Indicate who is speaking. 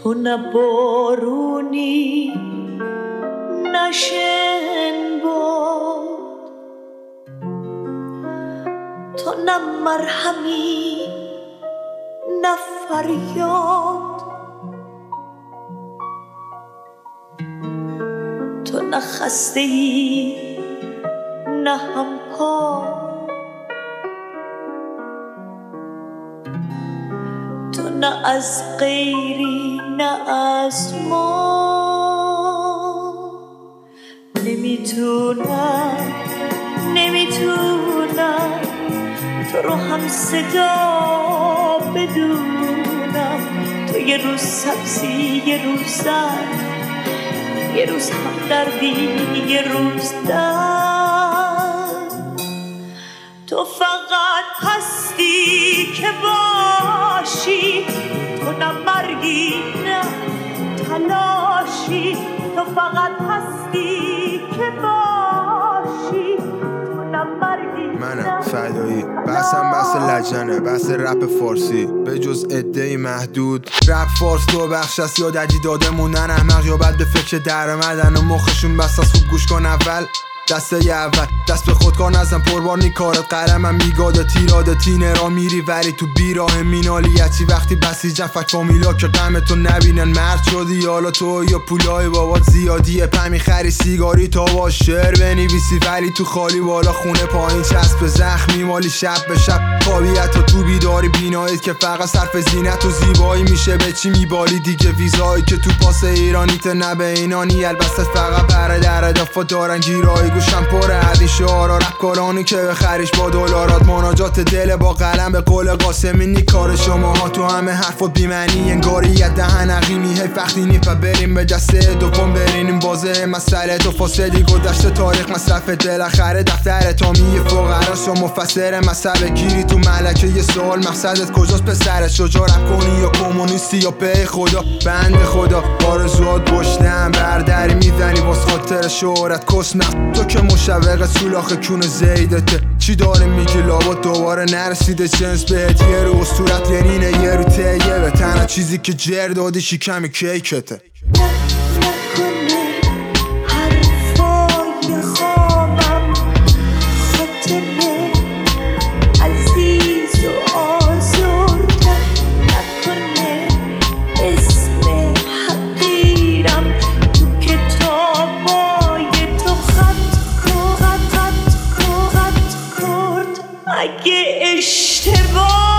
Speaker 1: تو نه بارونی نه شنباد، تو نه مرهمی نه فریاد، تو نه خسته‌ای نه همپا، تو نه از غیری نه از ما. نمیتونم تو رو هم صدا بدونم. تو یه روز سبزی یه روز زرد، یه روز هم دردی یه روز درد. تو فقط هستی که باشی، تو نه مرگی نه تلاشی. تو فقط هستی که باشی، تو نه مرگی
Speaker 2: منم فدایی. بحثم بحث لجنه، بحث رپ فارسی به جز عده‌ای محدود. رپ فارس تو بخش است یا دجی داده موندن احمق، یا بعد به فکر درآمدن و مخشون بس از خوب گوش کن اول. دسته اول دست به خود کار نزن، پربار نی کارت قلمم میگاده تیراده تینه را میری ولی تو بیراه مینالیتی. وقتی بسیجن فک فامیلا که غم تو نبینن، مرد شدی حالا تو یا پولای بابات زیادیه. پمی خری سیگاری تا با شعر بنویسی ولی تو خالی بالا خونه پایین چسب زخم میمالی شب به شب. خوابیت و تو بیداری بینایید که فقط صرف زینت و زیبایی میشه به چی میبالی دیگه. ویزایی که تو پاس ایرانیت نه به اینانی، البته فقط پر در اضافه دارن گیرایی. گوشم پر عدی شعارا رپ کارانی که بخریش با دلارات. مناجات دل با قلم به قول قاسمینی. کار شماها تو همه حرف و بیمعنی انگاریت دهن عقیمی. هی وقتی نیپا بریم به جسته دوم برینیم بازه مسئله تو فاصلی گذشته تاریخ مصرف دل آخره دفتر تامی فقرا شو مفسر مسئله گیری تو ملکه. یه سوال مقصدت کجاست پسرت؟ شجاع رپ کنی یا کمونیستی یا پی خدا؟ بند خدا آرزوات گشتم بردری میزنی واس خاطر شهرت کسنم. تو که مشوق سولاخ کون زیدته چی داره میگی لابا دوباره نرسیده جنس بهت. یه رو اسطورت ینینه یه رو تیه به تنها چیزی که جر دادی شکم کیکته.
Speaker 1: اگه اشتباه